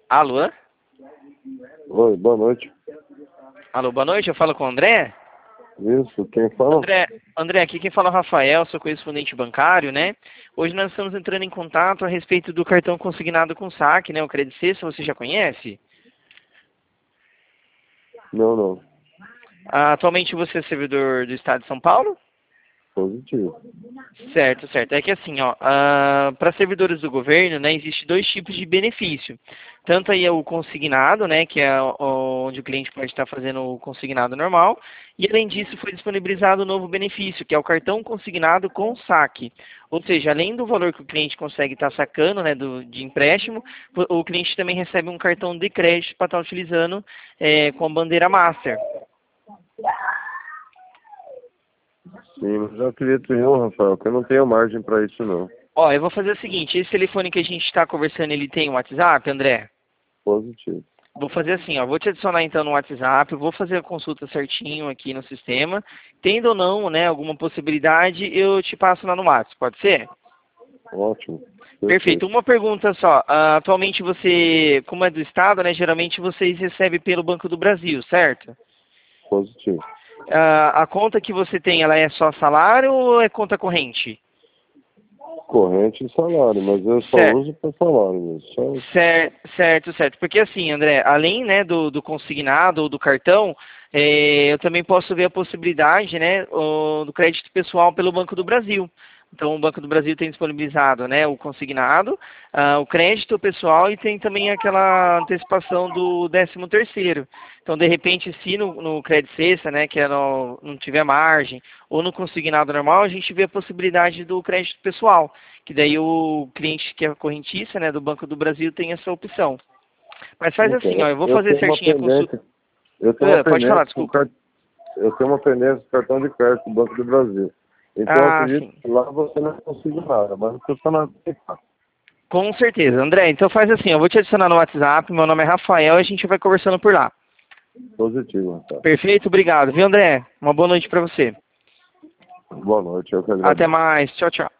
Alô? Oi, boa noite. Alô, boa noite, eu falo com o André? Isso, quem fala? André, aqui quem fala é o Rafael, sou correspondente bancário, né? Hoje nós estamos entrando em contato a respeito do cartão consignado com saque, né? O Credit Sexta, você já conhece? Não. Atualmente você é servidor do Estado de São Paulo? Positivo. Certo. É que assim, ó, para servidores do governo, né, existe dois tipos de benefício. Tanto aí o consignado, né, que é onde o cliente pode estar fazendo o consignado normal, e além disso foi disponibilizado um novo benefício, que é o cartão consignado com saque. Ou seja, além do valor que o cliente consegue estar sacando, né, de empréstimo, o cliente também recebe um cartão de crédito para estar utilizando com a bandeira Master. Sim, mas eu queria ter um, Rafael, que eu não tenho margem para isso não. Ó, eu vou fazer o seguinte, esse telefone que a gente está conversando, ele tem um WhatsApp, André? Positivo. Vou fazer assim, ó, vou te adicionar então no WhatsApp, vou fazer a consulta certinho aqui no sistema. Tendo ou não, né, alguma possibilidade, eu te passo lá no WhatsApp, pode ser? Ótimo. Perfeito. Uma pergunta só. Atualmente você, como é do Estado, né, geralmente vocês recebem pelo Banco do Brasil, certo? Positivo. A conta que você tem, ela é só salário ou é conta corrente? Corrente e salário, mas eu só Certo. uso para salário mesmo. Só... Certo. Porque assim, André, além, né, do consignado ou do cartão, eu também posso ver a possibilidade, né, do crédito pessoal pelo Banco do Brasil. Então, o Banco do Brasil tem disponibilizado, né, o consignado, o crédito pessoal e tem também aquela antecipação do 13º. Então, de repente, se no crédito sexta, né, que não tiver margem, ou no consignado normal, a gente vê a possibilidade do crédito pessoal, que daí o cliente que é correntista, né, do Banco do Brasil tem essa opção. Mas faz assim, ó, Então, eu vou eu fazer tenho uma certinho a consulta. pendência. Eu tenho uma Pode falar, pendência com desculpa. Eu tenho uma pendência com cartão de crédito do Banco do Brasil. Então, eu Ah, acredito sim. que lá você não consiga nada, mas não custa nada. Com certeza. André, então faz assim, eu vou te adicionar no WhatsApp, meu nome é Rafael e a gente vai conversando por lá. Positivo, Rafael. Perfeito? Obrigado, viu, André? Uma boa noite para você. Boa noite, eu que Até agradeço. mais. Tchau.